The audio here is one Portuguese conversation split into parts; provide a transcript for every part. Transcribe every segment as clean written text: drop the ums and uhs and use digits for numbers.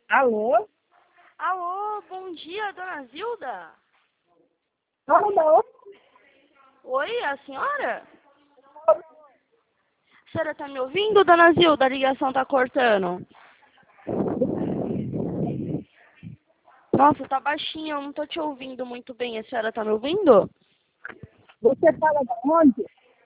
Alô? Alô, bom dia, dona Zilda? Alô? Oi, a senhora? A senhora tá me ouvindo, dona Zilda? A ligação tá cortando. Nossa, tá baixinho, eu não tô te ouvindo muito bem. A senhora tá me ouvindo? Você fala da onde?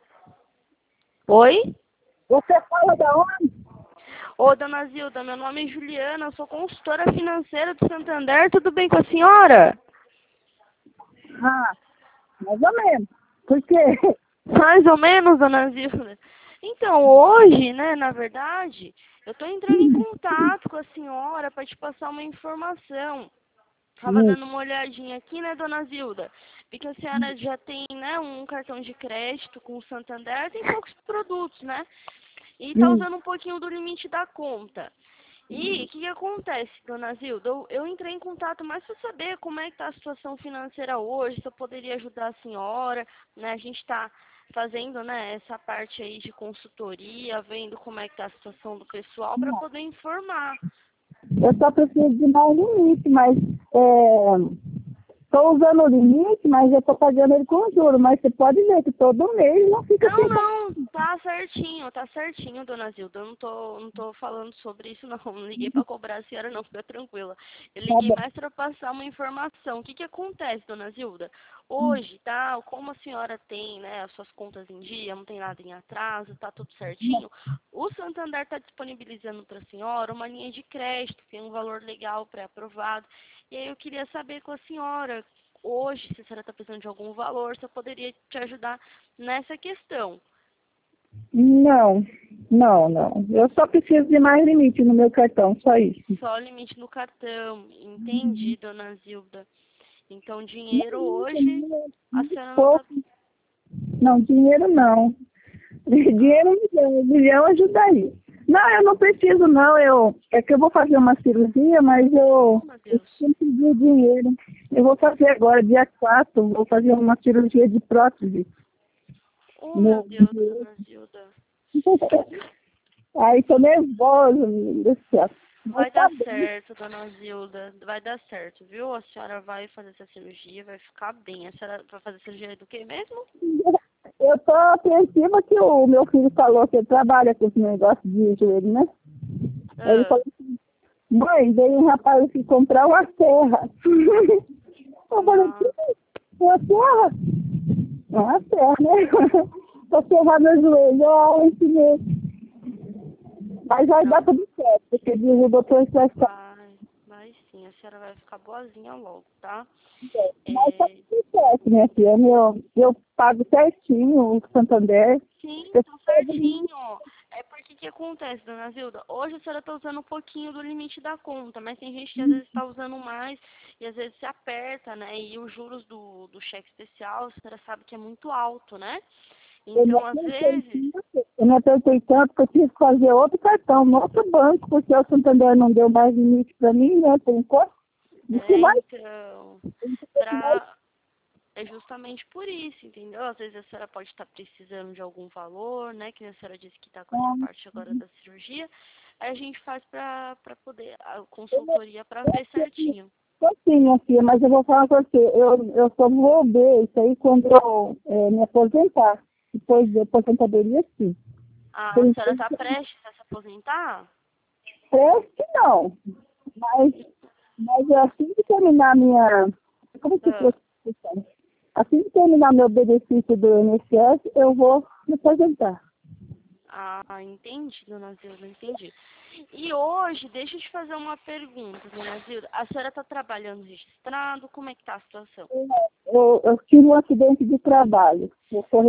Oi? Você fala da onde? Ô, dona Zilda, meu nome é Juliana, eu sou consultora financeira do Santander, tudo bem com a senhora? Ah, mais ou menos. Por quê? Mais ou menos, dona Zilda. Então, hoje, né, na verdade, eu tô entrando em contato com a senhora para te passar uma informação. Tava dando uma olhadinha aqui, né, dona Zilda? Porque a senhora já tem, né, um cartão de crédito com o Santander, tem poucos produtos, né? E tá usando um pouquinho do limite da conta. E o que acontece, dona Zilda? Eu entrei em contato mais para saber como é que tá a situação financeira hoje, se eu poderia ajudar a senhora, né? A gente está fazendo, né, essa parte aí de consultoria, vendo como é que tá a situação do pessoal para poder informar. Eu só preciso de mais limite, mas estou usando o limite, mas eu estou pagando ele com juros. Mas você pode ver que todo mês não fica Não, sem não, tá certinho, dona Zilda. Eu não tô falando sobre isso, não. Não liguei para cobrar a senhora, não, fica tranquila. Eu liguei pagar. mais para passar uma informação. O que acontece, dona Zilda? Hoje, tá, como a senhora tem, né, as suas contas em dia, não tem nada em atraso, tá tudo certinho, o Santander está disponibilizando para a senhora uma linha de crédito, tem um valor legal pré-aprovado. E aí eu queria saber com a senhora, hoje, se a senhora está precisando de algum valor, se eu poderia te ajudar nessa questão. Não, não, não. Eu só preciso de mais limite no meu cartão, só isso. Só limite no cartão. Entendi, dona Zilda. Então, dinheiro hoje, a senhora não tá... Pouco. Não, dinheiro não. Ah, Dinheiro um milhão ajudaria. Não, eu não preciso não. É que eu vou fazer uma cirurgia, mas oh, meu eu Deus. preciso de dinheiro. Eu vou fazer agora, dia 4 vou fazer uma cirurgia de prótese. Oh, meu No... Deus, dona Zilda. Aí tô nervosa, meu Deus do céu. Mas Vai tá dar bem. certo, dona Zilda. Vai dar certo, viu? A senhora vai fazer essa cirurgia, vai ficar bem. A senhora vai fazer cirurgia do que mesmo? Eu tô apreensiva que o meu filho falou que ele trabalha com esse negócio de joelho, né? Ele Ah, falou assim, mãe, veio um rapaz aqui comprar uma serra. Eu falei, que nossa. uma serra? Uma serra, né? Pra serrar meu joelho, ó, esse mesmo. Mas vai dar Não, tudo certo, porque diz o doutor que vai ficar vai sim. A senhora vai ficar boazinha logo, tá? certo. Mas tá É, tudo certo, minha filha. Eu pago certinho o Santander. sim, Eu tá pego certinho. É porque que acontece, dona Zilda? Hoje a senhora tá usando um pouquinho do limite da conta, mas tem gente que às vezes está usando mais e às vezes se aperta, né? E os juros do cheque especial, a senhora sabe que é muito alto, né? eu não Então, às apertei vezes, tanto, eu não apertei tanto, porque eu tive que fazer outro cartão, no outro banco, porque o Santander não deu mais limite para mim, né? Por enquanto. Disse mais, então, pra, é justamente por isso, entendeu? Às vezes a senhora pode estar precisando de algum valor, né? Que a senhora disse que está com essa parte agora da cirurgia. Aí a gente faz para poder, a consultoria para ver certinho. sim, minha filha, mas eu vou falar com você, eu só vou ver isso aí quando eu me aposentar. Depois da aposentadoria, sim. A Por senhora enquanto, está prestes a se aposentar? parece que não. Mas, mas assim que terminar minha. Como se Ah, fosse? Assim que terminar meu benefício do INSS, eu vou me aposentar. entendi, dona Zilda, entendi. E hoje, deixa eu te fazer uma pergunta, dona Zilda. A senhora está trabalhando registrado? Como é que está a situação? Eu tive um acidente de trabalho. Eu sou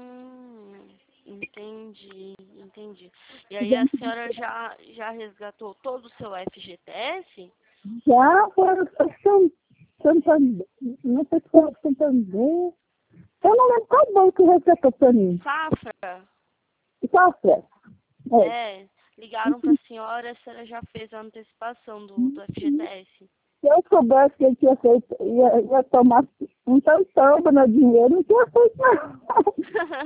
Entendi. E aí a residente senhora já resgatou todo o seu FGTS? já para Santander. Não sei se foi Santander. Eu não lembro qual banco que recetou para mim. Safra? E qual é? É. É, ligaram para a senhora já fez a antecipação do FGTS. Se eu soubesse que ele tinha feito, ia tomar um tantão do meu dinheiro, não tinha feito não.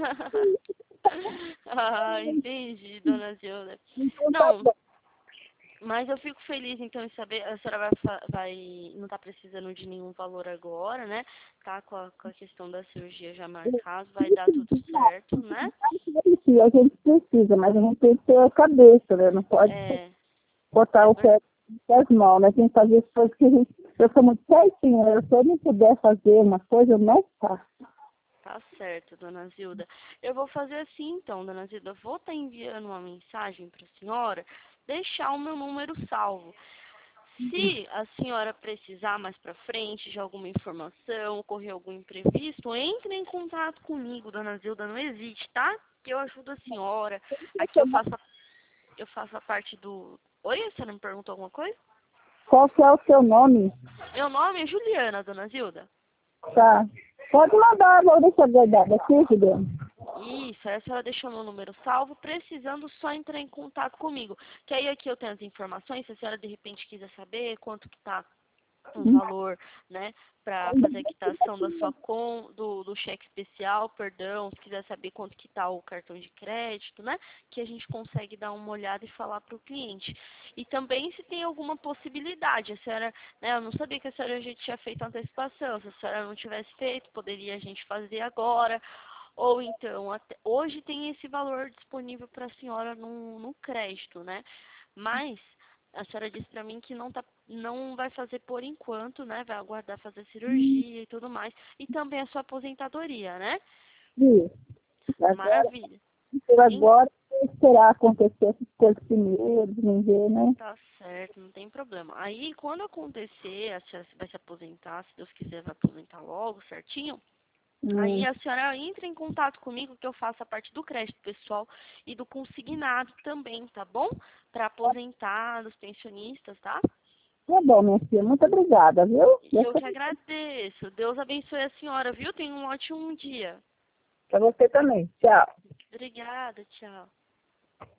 Entendi, dona Zilda. Então tá Não, bom. Mas eu fico feliz, então, em saber, a senhora não tá precisando de nenhum valor agora, né? Tá com a questão da cirurgia já marcada, vai dar tudo certo, né? A gente precisa, mas a gente tem que ter a cabeça, né? Não pode É, botar é o pé nas mãos, né? Tem que fazer as coisas que a gente... Eu sou muito certinha, se eu não puder fazer uma coisa, eu não faço. tá certo, dona Zilda. Eu vou fazer assim, então, dona Zilda. Eu vou estar enviando uma mensagem para a senhora, deixar o meu número salvo. Se a senhora precisar mais para frente de alguma informação, ocorrer algum imprevisto, entre em contato comigo, dona Zilda, não hesite, tá? Que eu ajudo a senhora. Aqui eu faço a parte do... Oi, a senhora me perguntou alguma coisa? Qual que é o seu nome? Meu nome é Juliana, dona Zilda. Tá. Pode mandar, vou deixar guardado aqui, Juliana. Isso, aí a senhora deixou meu número salvo, precisando só entrar em contato comigo. Que aí aqui eu tenho as informações, se a senhora de repente quiser saber quanto que tá um valor, né, para fazer a quitação da sua do cheque especial, perdão, se quiser saber quanto que tá o cartão de crédito, né, que a gente consegue dar uma olhada e falar para o cliente. E também se tem alguma possibilidade, a senhora, né, eu não sabia que a senhora já tinha feito antecipação, se a senhora não tivesse feito, poderia a gente fazer agora, ou então, hoje tem esse valor disponível para a senhora no crédito, né, mas a senhora disse pra mim que não vai fazer por enquanto, né? Vai aguardar fazer cirurgia e tudo mais. E também a sua aposentadoria, né? Isso. Agora, Maravilha. eu Em- agora vou esperar acontecer essas coisas primeiro, ninguém, né? Tá certo, não tem problema. Aí, quando acontecer, a senhora vai se aposentar, se Deus quiser, vai aposentar logo, certinho. Aí Hum. a senhora entra em contato comigo que eu faço a parte do crédito pessoal e do consignado também, tá bom? Para aposentados, pensionistas, tá? Tá bom, minha filha, muito obrigada, viu? E eu que agradeço. Deus abençoe a senhora, viu? Tenha um ótimo dia. Para você também. Tchau. Obrigada, tchau.